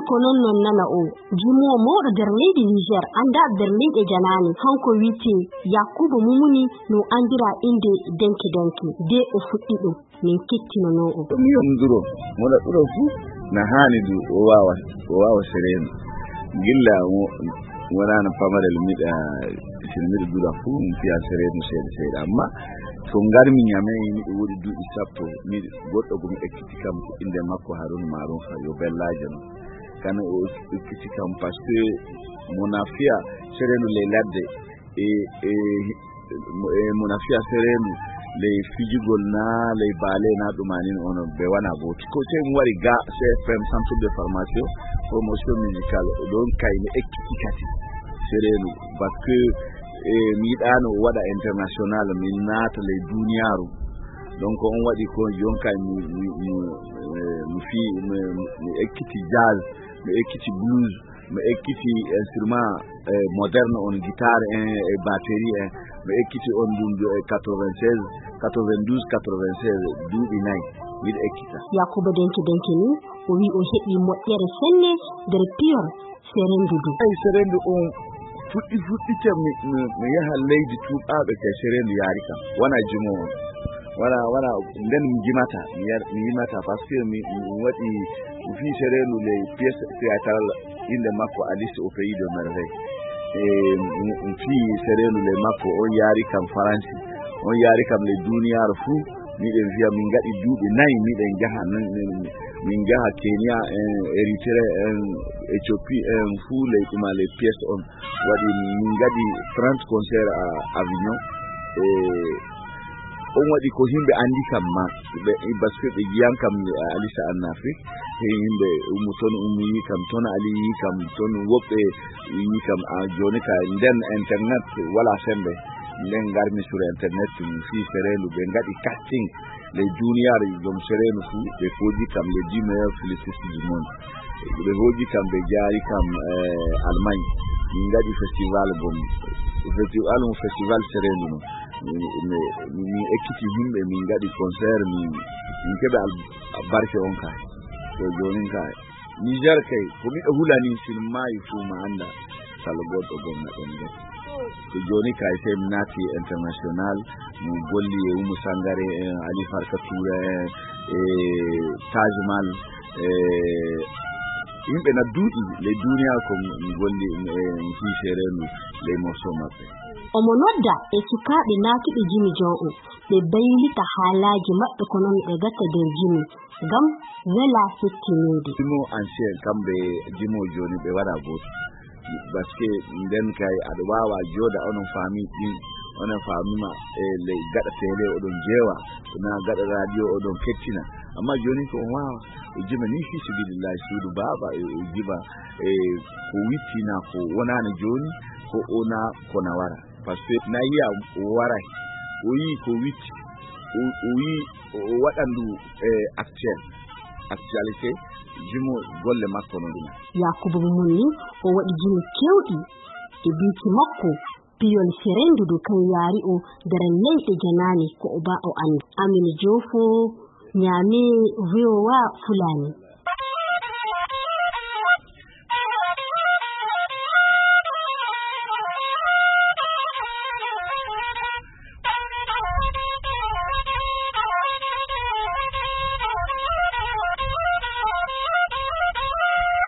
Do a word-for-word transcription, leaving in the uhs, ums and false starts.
ko non non nana o jimo mo do der leydi Niger anda der leydi janani hanko witi Yakubu Mumuni no andira inde denki denki de o fuddi dum min kettino no o mi yonduro mo da duro fu na hani du o wawa o wawa seren gilla mo wala na pamare lumida silmi dura fu mi fiya seren sey sey amma to ngarmi nyame ni wodi du isapto mi goddo gum ekkiti kam inde makko Harun Marun fa yo bellaje no kana o ekkiti kam parce que monafia serenu le ladde e e monafia serenu le fijigol na le bale na dumanin ono be wana go ko te mu wari ga C F M centre de formation promotion musicale don kayne ekkiti kati serenu parce que e mi dano wada international min nata le duniyaru donc on wadi ko jonka mi mi mi fi mi ekkiti jazz mi ekkiti blues mi ekkiti instrument moderne on guitare et batterie mi ekkiti on dum quatre-vingt-seize quatre-vingt-douze quatre-vingt-seize duubi nay mi ekkita Yakuba denki denki ni o wi o hebi moddere senne der pior serendudu ay serendu on fuɗɗi fuɗɗite mi yaha leydi tuuɓaaɓe ke serendu yaari kam wona jimo wala wala nden mi jimata mi yimata par ce que mi waɗi mi fi serendu les pièces théâtrales inde makko Alice au pays de merveille e mi fi serendu le makko on yaari kam faransi on yaari kam le duniyaaru fuu miɗen wiya min gaɗi duuɓi nayi miɗen jaha min jaha Kenya Eritrea Ethiopie fuu les ɗuma les pièces on waɗi min gaɗi trente concerts à Avignon e on waɗi ko himɓe andi kam ma parce que ɓe jiyan kam Alissa en Afrique e yimɓe ummu toon ummi yi kam toon ali yi kam toon woɓɓe yi kam a joni ka nden internet wala sembe nden garmi sur internet mi fi serendu ɓe gaɗi casting les duniyaaru jom serendu fu ɓe foji kam les dix meilleurs félicitations du monde ɓe hoji kam ɓe jaari kam Allemagne min gaɗi festival bom festival um festival serendu no min ekkiti himɓe min gaɗi concert min min keɓe barke on ka to joni ka Niger kay ko miɗo hulani sin maayi fuu ma anda kala goɗɗo gonna ɗon ɗon to joni kay sai mi naati international mi golli e Umu Sangare Ali Farka Touré e Tajmal e yimɓe na duuɗi le duniya ko mi golli mi fi serendu le morceau maɓɓe omo nodda e sukaaɓe naatuɓe jimi jon'o ɓe baylita haalaaji maɓɓe ko non ɓe gatta nder jimi ngam wela hettinede jimo ancien kamɓe jimo joni ɓe waɗa goto parce que nden kay aɗa wawa jooda onon faami ɗin onon faamima e le gaɗa télé oɗon jeewa na gaɗa radio oɗon kettina amma joni ko on wawa o jima ni fi sabilillahi suudu baaba e jiba e ko wittina ko wonani joni ko ona kona wara parce que na yiya o waray o yi ko witti o yi o waɗandu e actuel actualité jimo golle makko no ɗum Yakubu Mumuni o waɗi jimi kewɗi e biiki makko piyol serendudu kan yaari o nder leyɗe janani ko o ba o andi Amina Jofo nyame V O A Fulani.